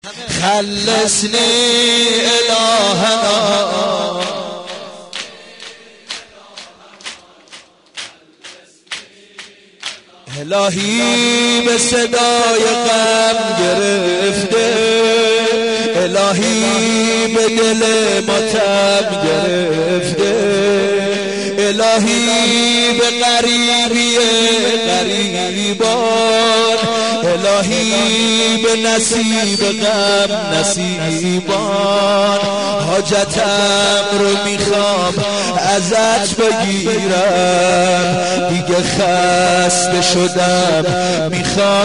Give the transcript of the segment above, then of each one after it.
خلصني الهنا الهی به صدای غم گرفته، الهی به دل ماتم گرفته، الهی به غریبی غریبان، الهی به نصیب غم نصیبان. حاجتم رو میخوام ازت بگیرم، دیگه خسته شدم میخوام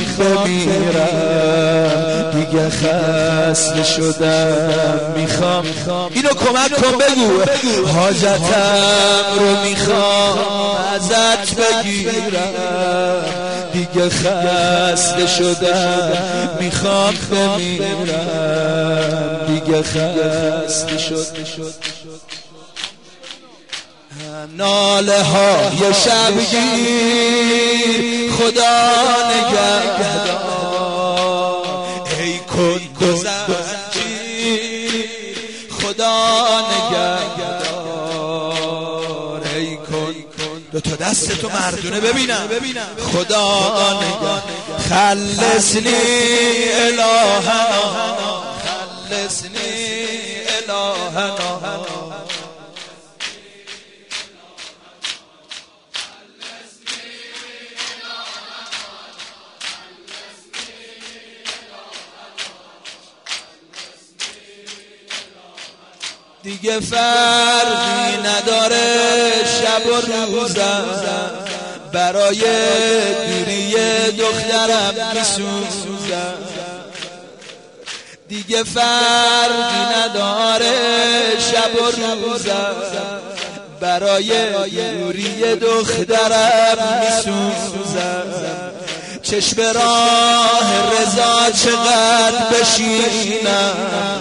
بمیرم، دیگه خسته شدم میخوام. اینو کمک کن بگو. حاجتم رو میخوام ازت بگیرم، دیگه خسته شدم میخوام بمیرم، دیگه خسته شد. ناله های شبگیر خدا نگهدار، ای کند و زنجیر خدا نگهدار، ای کند. دو تا دست تو مردونه ببینم خدا نگهدار. خلصنی الهنا، خلصنی الهنا، دیگه فرقی نداره شب و روزم، برای دوری دخترم میسوزم. دیگه فرقی نداره شب و روزم، برای دوری دخترم میسوزم. چشم راه رضا چقدر بشینم،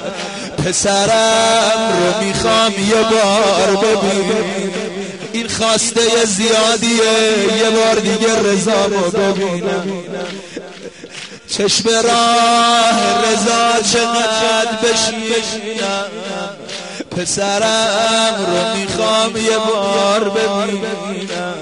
پسرم رو میخوام یه بار ببینم. این خواسته زیادیه، یه بار دیگه رضامو ببینم. چشم راه رضا چقدر بشینم، پسرم رو میخوام یه بار ببینم،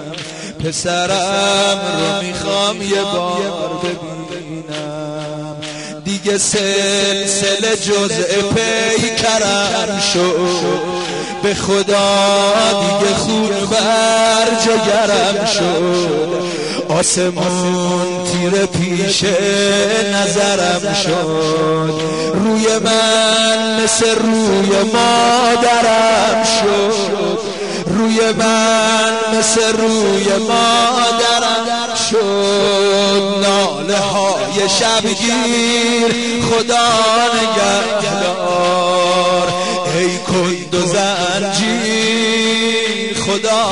پسرم رو میخوام یه بار ببینم. دیگه سلسله جزء پیکرم شد، به خدا دیگه خون بر جگرم شد. آسمون تیر پیش نظرم شد، روی من مثل روی مادرم شد، روی من مثل روی مادرم شد. ناله های شبگیر خدا نگهدار، ای کند و زنجیر خدا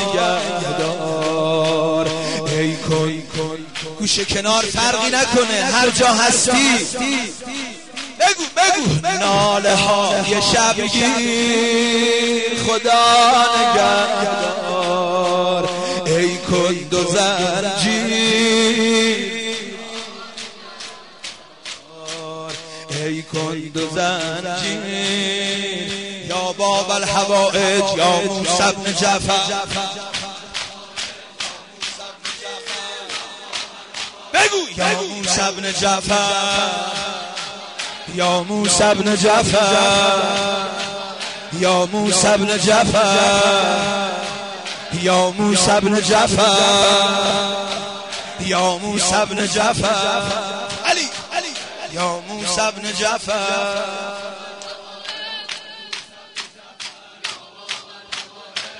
نگهدار، ای کند. گوشه کنار فرقی نکنه، هر جا هستی بگو ناله های شبگیر خدا نگهدار، ای کند و زنجیر، ای کند و زنجیر. یا باب الحوائج یا موسی بن جعفر، بگو یا موسی بن جعفر، یا موسی بن جعفر، یا موسی بن جعفر، یا موسی بن جعفر، یا موسی بن جعفر، علی یا موسی بن جعفر.